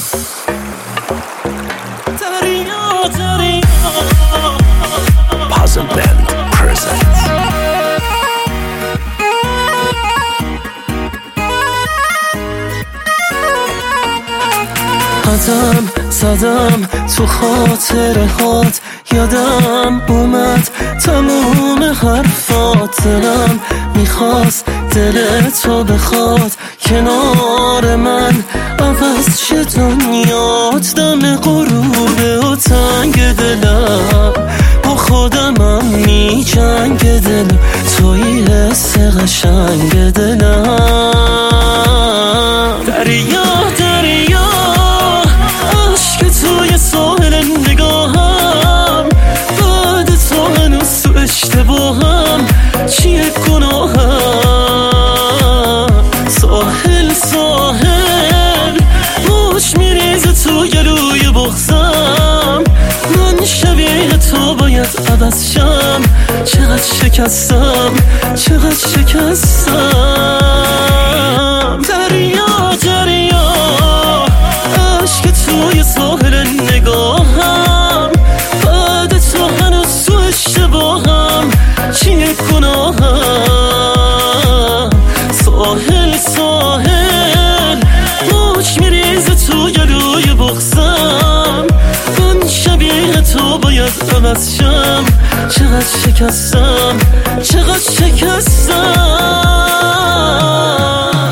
Puzzle Band presents. قدم زدم تو خاطره هات، یادم اومد تموم حرفات. دلم میخواست دل تو بخواد کنار من، عوض شه دنیات. دم غروبه و تنگ دلم با خودمم میجنگ دلم، توی حس قشنگ دلم. دریا دریا عشق توی ساحل نگاهم، بعد تو هنوز تو اشتباهم، چیه گناهم؟ ساحل ساحل موج میریزه تو گلوی بغزم، من شبیه تو باید عوض شم. چقدر شکستم چقدر شکستم. دریا دریا عشق توی ساحل نگاهم، بعد تو هنوز تو اشتباهم، چیه گناهم؟ ساحل ساحل موج میریزه تو گلوی بغزم، من شبیه تو باید عوض شم. چقدر شکستم چقدر شکستم.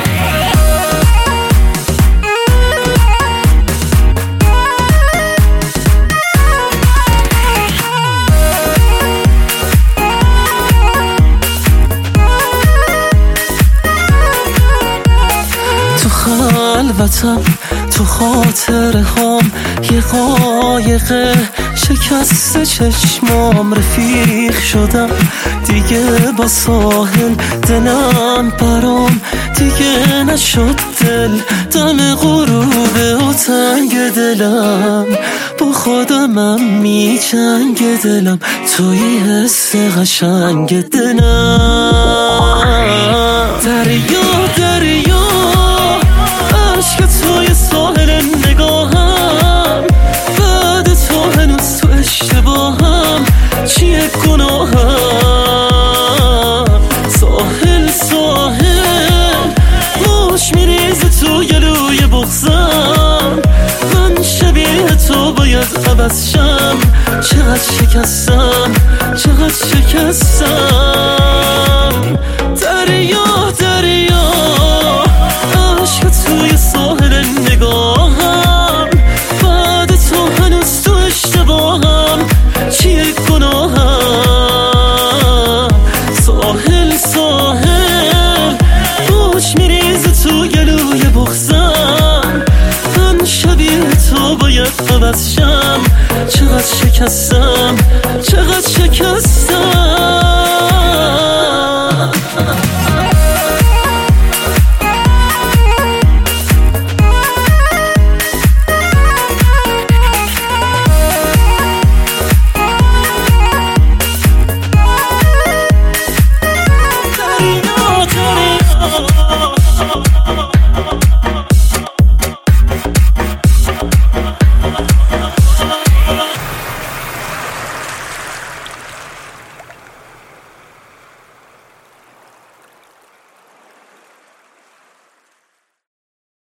تو خلوتم تو خاطره هام، یه قایق شکست چشمام، رفیق شدم دیگه با ساحل. دلم برام دیگه نشد دل، دم غروبه و تنگ دلم با خودمم میجنگ دلم، توی حس قشنگ دلم. دریا دریا عشق توی ساحل نگاهم، بعد تو هنوز تو اشتباهم، چیه گناهم؟ ساحل ساحل موج میریزه تو گلوی بغزم، من شبیه تو باید عوض شم. چقدر شکستم چقدر شکستم. دریا دریا عشق توی ساحل نگاهم، بعد تو هنوز تو اشتباهم، چیه گناهم؟ ساحل ساحل موج میریزه تو گلوی بغزم، من شبیه تو باید عوض شم. چقدر شکستم چقدر شکستم.